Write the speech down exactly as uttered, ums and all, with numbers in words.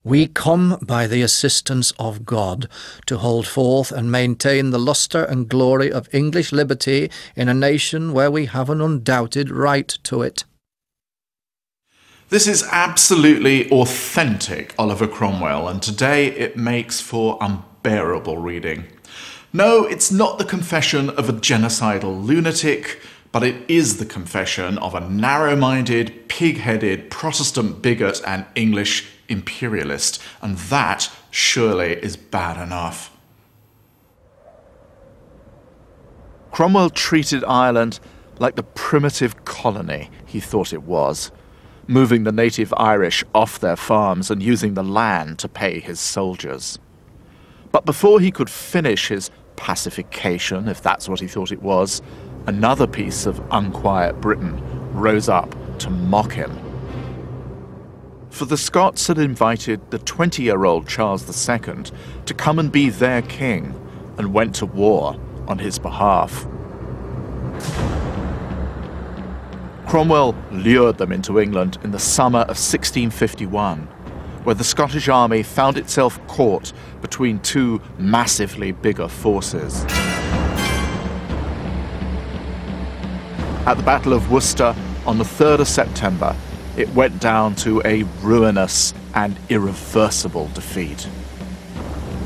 We come by the assistance of God to hold forth and maintain the lustre and glory of English liberty in a nation where we have an undoubted right to it. This is absolutely authentic Oliver Cromwell, and today it makes for unbearable reading. No, it's not the confession of a genocidal lunatic, but it is the confession of a narrow-minded, pig-headed Protestant bigot and English imperialist, and that surely is bad enough. Cromwell treated Ireland like the primitive colony he thought it was, moving the native Irish off their farms and using the land to pay his soldiers. But before he could finish his pacification, if that's what he thought it was, another piece of unquiet Britain rose up to mock him. For the Scots had invited the twenty-year-old Charles the Second to come and be their king, and went to war on his behalf. Cromwell lured them into England in the summer of sixteen fifty-one, where the Scottish army found itself caught between two massively bigger forces. At the Battle of Worcester on the third of September, it went down to a ruinous and irreversible defeat.